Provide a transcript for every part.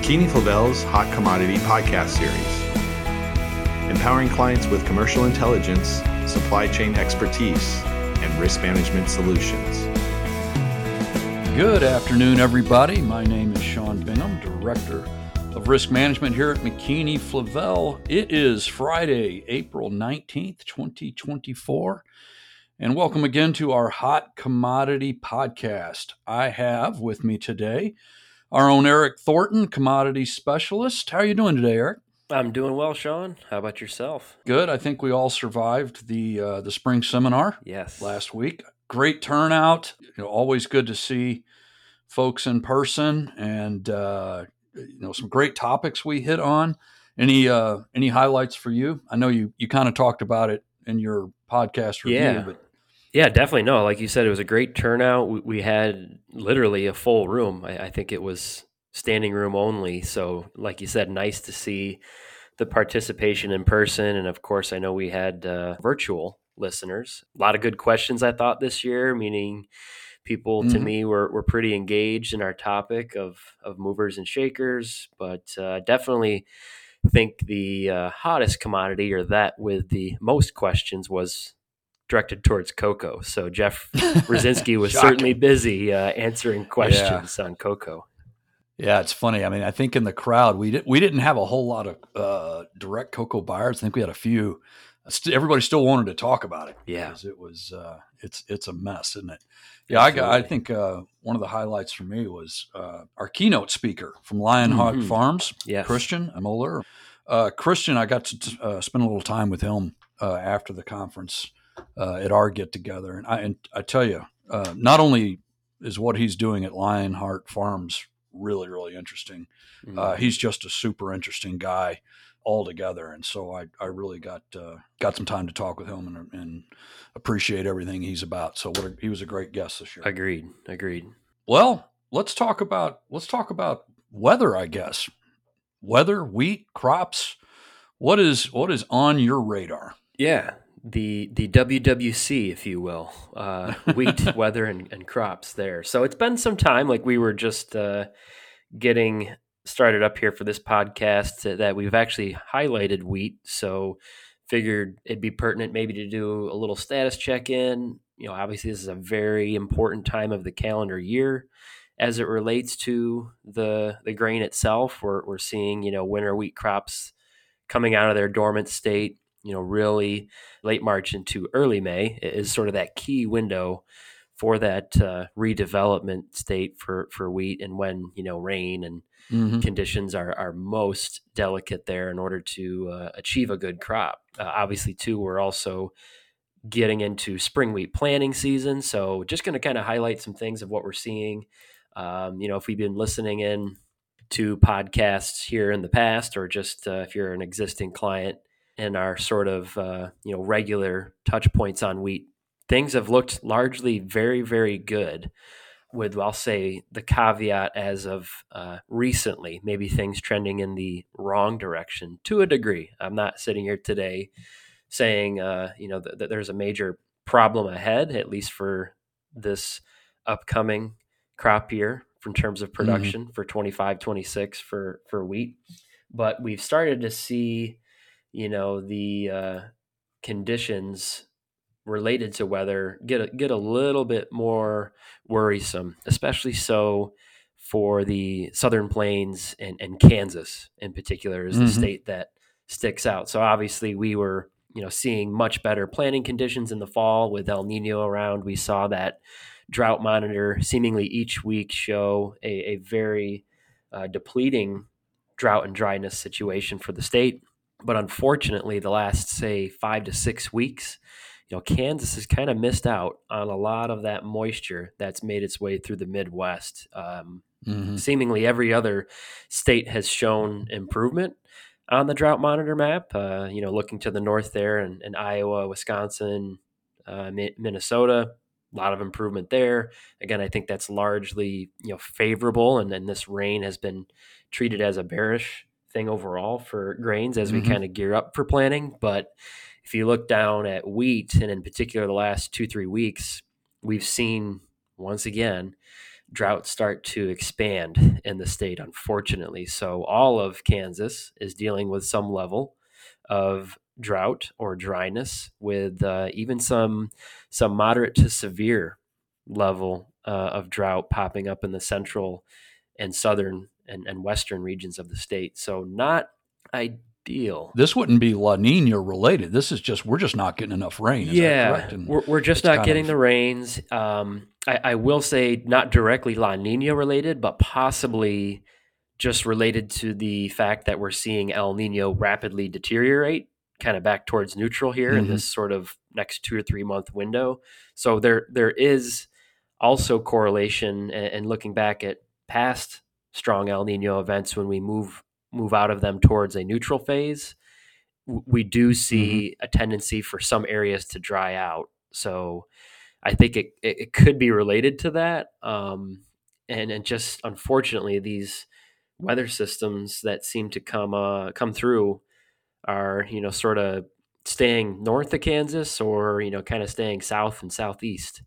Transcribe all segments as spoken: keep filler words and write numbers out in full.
McKinney-Flavel's Hot Commodity podcast series, empowering clients with commercial intelligence, supply chain expertise, and risk management solutions. Good afternoon, everybody. My name is Sean Bingham, Director of Risk Management here at McKinney-Flavel. It is Friday, April nineteenth, twenty twenty-four, and welcome again to our Hot Commodity podcast. I have with me today our own Eric Thornton, Commodity Specialist. How are you doing today, Eric? I'm doing well, Sean. How about yourself? Good. I think we all survived the uh, the spring seminar yes. last week. Great turnout. You know, always good to see folks in person, and uh, you know, some great topics we hit on. Any uh, any highlights for you? I know you you kind of talked about it in your podcast review, yeah. but yeah, definitely. No, like you said, it was a great turnout. We, we had literally a full room. I, I think it was standing room only. So, like you said, nice to see the participation in person, and of course, I know we had uh, virtual listeners. A lot of good questions, I thought, this year, meaning people mm-hmm. to me were, were pretty engaged in our topic of, of movers and shakers, but uh, definitely think the uh, hottest commodity, or that with the most questions, was directed towards cocoa. So Jeff Rosinski was certainly busy uh, answering questions yeah. on cocoa. Yeah, it's funny. I mean, I think in the crowd, we, did, we didn't have a whole lot of uh, direct cocoa buyers. I think we had a few. Everybody still wanted to talk about it. Yeah, because it was uh, it's it's a mess, isn't it? Yeah, I, got, I think uh, one of the highlights for me was uh, our keynote speaker from Lionheart mm-hmm. Farms, yes. Christian Muller. Uh, Christian, I got to uh, spend a little time with him uh, after the conference uh, at our get together, and I and I tell you, uh, not only is what he's doing at Lionheart Farms really really interesting, mm-hmm. uh, he's just a super interesting guy altogether, and so I, I really got uh, got some time to talk with him and, and appreciate everything he's about. So what a, he was a great guest this year. Agreed, agreed. Well, let's talk about let's talk about weather, I guess. Weather, wheat, crops. What is what is on your radar? Yeah, the the W W C, if you will, uh, wheat, weather, and, and crops there. So it's been some time. Like we were just uh, getting started up here for this podcast that we've actually highlighted wheat. So figured it'd be pertinent maybe to do a little status check-in. You know, obviously this is a very important time of the calendar year as it relates to the the grain itself. We're we're seeing, you know, winter wheat crops coming out of their dormant state, you know, really late March into early May is sort of that key window for that uh, redevelopment state for, for wheat, and when, you know, rain and mm-hmm. conditions are, are most delicate there in order to uh, achieve a good crop. Uh, obviously, too, we're also getting into spring wheat planting season. So just going to kind of highlight some things of what we're seeing. Um, you know, if we've been listening in to podcasts here in the past, or just uh, if you're an existing client and our sort of, uh, you know, regular touch points on wheat, things have looked largely very, very good, with, I'll say, the caveat as of uh, recently, maybe things trending in the wrong direction to a degree. I'm not sitting here today saying, uh, you know, that th- there's a major problem ahead, at least for this upcoming crop year in terms of production mm-hmm. for twenty-five, twenty-six for, for wheat. But we've started to see, you know, the uh, conditions related to weather get a, get a little bit more worrisome, especially so for the Southern Plains and, and Kansas in particular is mm-hmm. the state that sticks out. So obviously we were, you know, seeing much better planting conditions in the fall with El Nino around. We saw that drought monitor seemingly each week show a, a very uh, depleting drought and dryness situation for the state. But unfortunately, the last, say, five to six weeks, you know, Kansas has kind of missed out on a lot of that moisture that's made its way through the Midwest. Um, mm-hmm. Seemingly every other state has shown improvement on the drought monitor map. Uh, you know, looking to the north there, and, and Iowa, Wisconsin, uh, Mi- Minnesota, a lot of improvement there. Again, I think that's largely, you know, favorable, and then this rain has been treated as a bearish thing overall for grains as we mm-hmm. kind of gear up for planting. But if you look down at wheat, and in particular the last two, three weeks, we've seen once again droughts start to expand in the state, unfortunately. So all of Kansas is dealing with some level of drought or dryness, with uh, even some some moderate to severe level uh, of drought popping up in the central and southern and, and western regions of the state. So not ideal. This wouldn't be La Nina related. This is just, we're just not getting enough rain. Is Yeah, that correct? And we're, we're just it's not kind getting of- the rains. Um, I, I will say not directly La Nina related, but possibly just related to the fact that we're seeing El Nino rapidly deteriorate, kind of back towards neutral here in Mhm. this sort of next two or three month window. So there there is also correlation, and, and looking back at past strong El Nino events, when we move move out of them towards a neutral phase, w- we do see a tendency for some areas to dry out. So I think it, it, it could be related to that. Um, and, and just unfortunately, these weather systems that seem to come uh, come through are, you know, sort of staying north of Kansas, or, you know, kind of staying south and southeast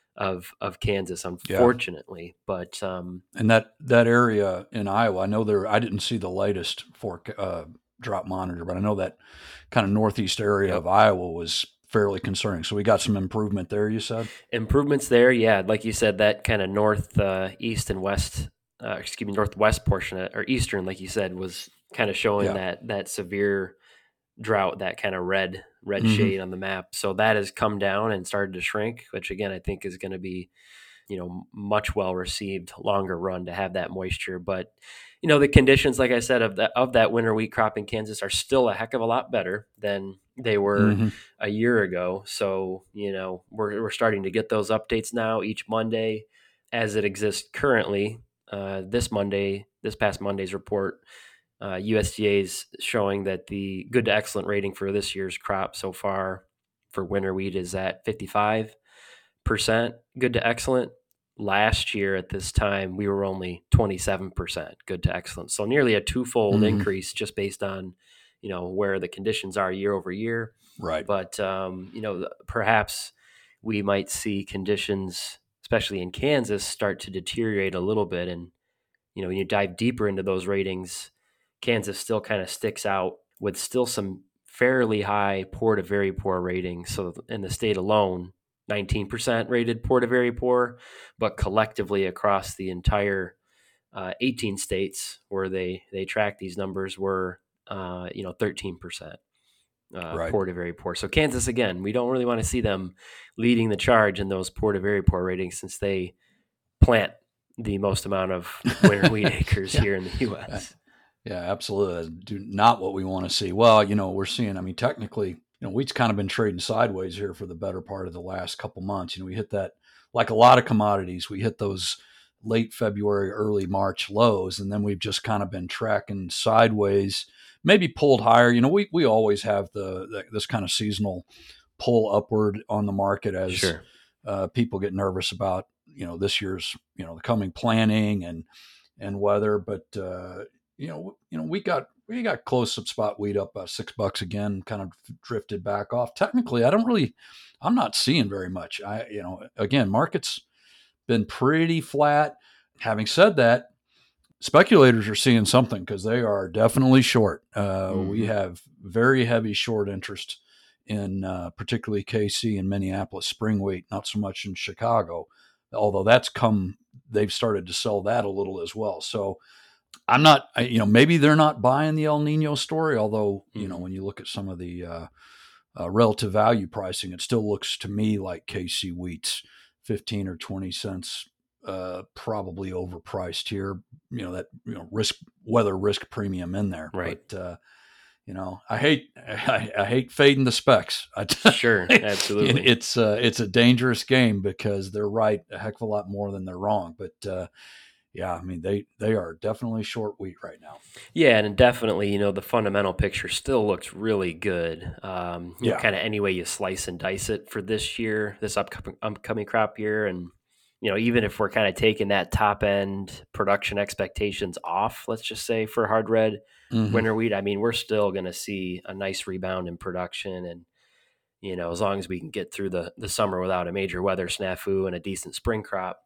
of of Kansas, unfortunately. But um, And that, that area in Iowa, I know there, I didn't see the latest for uh, drought monitor, but I know that kind of northeast area Yep. of Iowa was fairly concerning. So we got some improvement there, you said? improvements there, yeah, like you said, that kind of north, uh, east, and west, uh, excuse me, northwest portion of, or eastern, like you said, was kind of showing Yeah. that that severe drought, that kind of red red Mhm. shade on the map. So that has come down and started to shrink, which again I think is going to be, you know, much well received longer run to have that moisture. But you know, the conditions, like I said, of that of that winter wheat crop in Kansas are still a heck of a lot better than they were Mhm. a year ago. So you know, we're we're starting to get those updates now each Monday as it exists currently. Uh, this Monday, this past Monday's report, uh, U S D A is showing that the good to excellent rating for this year's crop so far for winter wheat is at fifty-five percent good to excellent. Last year at this time, we were only twenty-seven percent good to excellent. So nearly a twofold Mhm. increase just based on, you know, where the conditions are year over year. Right. But, um, you know, perhaps we might see conditions, especially in Kansas, start to deteriorate a little bit. And, you know, when you dive deeper into those ratings, Kansas still kind of sticks out with still some fairly high poor to very poor ratings. So in the state alone, nineteen percent rated poor to very poor, but collectively across the entire uh, eighteen states where they they track these numbers were uh, you know thirteen percent uh, Right. poor to very poor. So Kansas, again, we don't really want to see them leading the charge in those poor to very poor ratings, since they plant the most amount of winter wheat acres Yeah. here in the U S. Yeah, absolutely. That's do not what we want to see. Well, you know, we're seeing, I mean, technically, you know, wheat's kind of been trading sideways here for the better part of the last couple months. You know, we hit that, like a lot of commodities, we hit those late February, early March lows, and then we've just kind of been tracking sideways, maybe pulled higher. You know, we, we always have the, the this kind of seasonal pull upward on the market as Sure. uh, people get nervous about, you know, this year's, you know, the coming planning and, and weather. But, uh, you know, you know, we got, we got close to spot wheat up uh, six bucks again, kind of drifted back off. Technically, I don't really, I'm not seeing very much. I, you know, again, market's been pretty flat. Having said that, speculators are seeing something because they are definitely short. Uh, Mhm. We have very heavy short interest in uh, particularly K C and Minneapolis spring wheat, not so much in Chicago, although that's come, they've started to sell that a little as well. So I'm not, I, you know, maybe they're not buying the El Nino story, although, you know, Mhm. when you look at some of the uh, uh, relative value pricing, it still looks to me like K C wheat's fifteen or twenty cents uh, probably overpriced here. You know, that, you know, risk, weather risk premium in there. Right. But, uh, you know, I hate, I, I hate fading the specs. I, Sure, absolutely. It's, uh, it's a dangerous game because they're right a heck of a lot more than they're wrong. But, uh, yeah, I mean, they, they are definitely short wheat right now. Yeah, and definitely, you know, the fundamental picture still looks really good. Um, you Yeah. know, kind of any way you slice and dice it for this year, this upcoming upcoming crop year, and you know, even if we're kind of taking that top end production expectations off, let's just say for hard red Mhm. winter wheat, I mean, we're still going to see a nice rebound in production, and you know, as long as we can get through the the summer without a major weather snafu and a decent spring crop,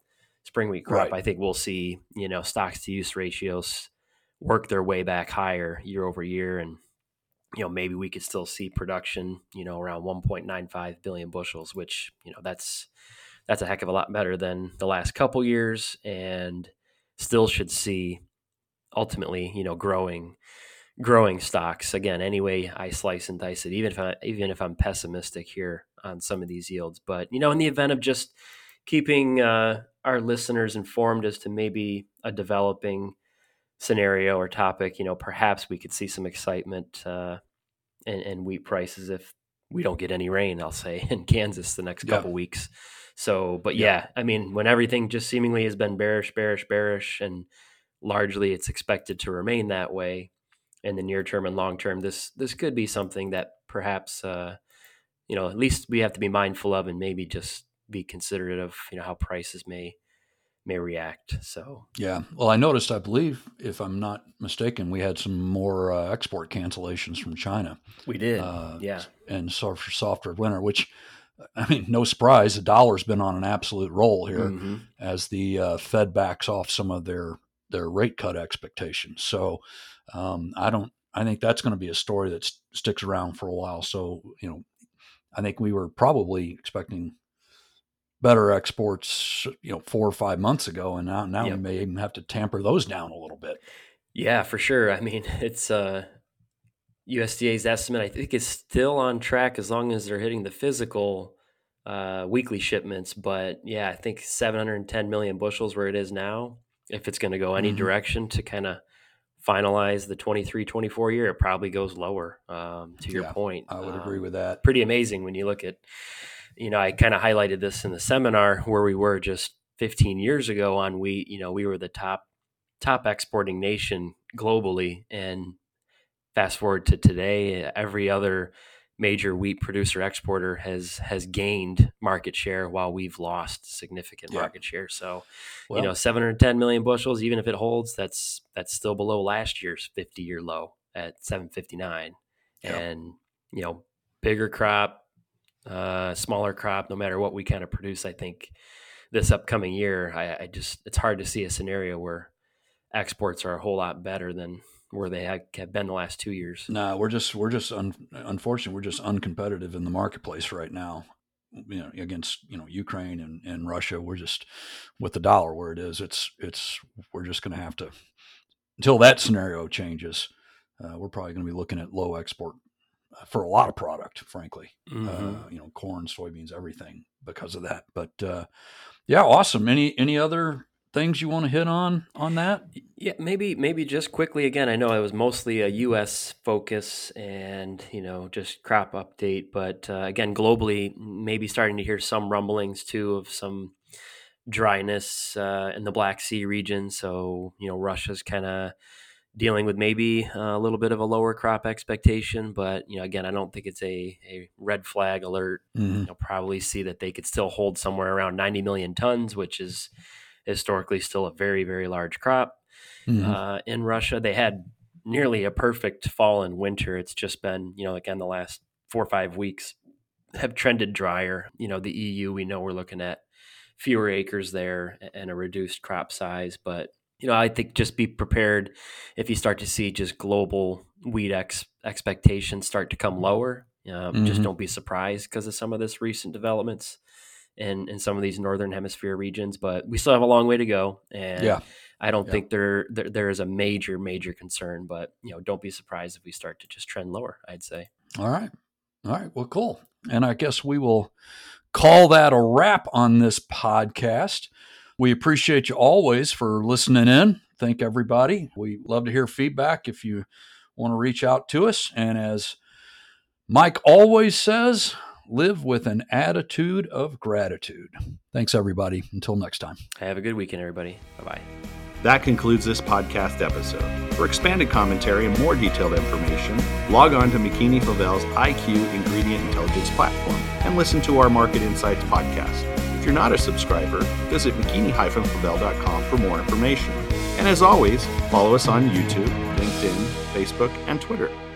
spring wheat crop, Right. I think we'll see, you know, stocks to use ratios work their way back higher year over year. And, you know, maybe we could still see production, you know, around one point nine five billion bushels, which, you know, that's, that's a heck of a lot better than the last couple years, and still should see ultimately, you know, growing, growing stocks again. Anyway, I slice and dice it, even if I, even if I'm pessimistic here on some of these yields, but, you know, in the event of just keeping uh, our listeners informed as to maybe a developing scenario or topic, you know, perhaps we could see some excitement uh, in, in wheat prices if we don't get any rain, I'll say, in Kansas the next Yeah. couple weeks. So, but Yeah. yeah, I mean, when everything just seemingly has been bearish, bearish, bearish, and largely it's expected to remain that way in the near term and long term, this this could be something that perhaps, uh, you know, at least we have to be mindful of, and maybe just be considerate of, you know, how prices may may react. So Yeah. Well, I noticed, I believe, if I'm not mistaken, we had some more uh, export cancellations from China. we did, Uh, yeah, and so for softer winter, which, I mean, no surprise, the dollar's been on an absolute roll here mm-hmm. as the uh, Fed backs off some of their their rate cut expectations. So um, I don't. I think that's going to be a story that st- sticks around for a while. So you know, I think we were probably expecting better exports, you know, four or five months ago, and now now Yep. we may even have to tamper those down a little bit. Yeah, for sure. I mean, it's uh, U S D A's estimate, I think, is still on track as long as they're hitting the physical uh, weekly shipments. But yeah, I think seven hundred ten million bushels where it is now. If it's going to go any Mhm. direction to kind of finalize the twenty-three twenty-four year, it probably goes lower. Um, to your Yeah, point, I would um, agree with that. Pretty amazing when you look at, you know, I kind of highlighted this in the seminar where we were just fifteen years ago on wheat. You know, we were the top top exporting nation globally, and fast forward to today, every other major wheat producer exporter has has gained market share while we've lost significant Yeah. market share. So, Well, you know, seven hundred ten million bushels, even if it holds, that's that's still below last year's fifty year low at seven fifty-nine. Yeah. And, you know, bigger crop, uh, smaller crop, no matter what we kind of produce, I think this upcoming year, I, I just, it's hard to see a scenario where exports are a whole lot better than where they have been the last two years. No, we're just we're just un, unfortunately we're just uncompetitive in the marketplace right now. You know, against you know Ukraine and, and Russia, we're just with the dollar where it is. It's it's we're just going to have to until that scenario changes. Uh, we're probably going to be looking at low export uh, for a lot of product, frankly. Mm-hmm. Uh, you know, corn, soybeans, everything because of that. But uh, yeah, awesome. Any any other things you want to hit on on that? Yeah, maybe maybe just quickly again. I know it was mostly a U S focus and you know just crop update, but uh, again globally, maybe starting to hear some rumblings too of some dryness uh, in the Black Sea region. So you know Russia's kind of dealing with maybe a little bit of a lower crop expectation, but you know again I don't think it's a, a red flag alert. Mm-hmm. You'll probably see that they could still hold somewhere around ninety million tons, which is historically still a very, very large crop. Mm-hmm. Uh, in Russia, they had nearly a perfect fall and winter. It's just been, you know, again, the last four or five weeks have trended drier. You know, the E U, we know we're looking at fewer acres there and a reduced crop size. But, you know, I think just be prepared if you start to see just global wheat ex- expectations start to come lower. Um, Mm-hmm. Just don't be surprised because of some of this recent developments in, in some of these northern hemisphere regions, but we still have a long way to go. And Yeah. I don't Yeah. think there, there there is a major, major concern, but you know, don't be surprised if we start to just trend lower, I'd say. All right. All right. Well, cool. And I guess we will call that a wrap on this podcast. We appreciate you always for listening in. Thank everybody. We love to hear feedback if you want to reach out to us. And as Mike always says, live with an attitude of gratitude. Thanks, everybody. Until next time. Have a good weekend, everybody. Bye-bye. That concludes this podcast episode. For expanded commentary and more detailed information, log on to McKinney-Favel's I Q Ingredient Intelligence platform and listen to our Market Insights podcast. If you're not a subscriber, visit mckinney dash favel dot com for more information. And as always, follow us on YouTube, LinkedIn, Facebook, and Twitter.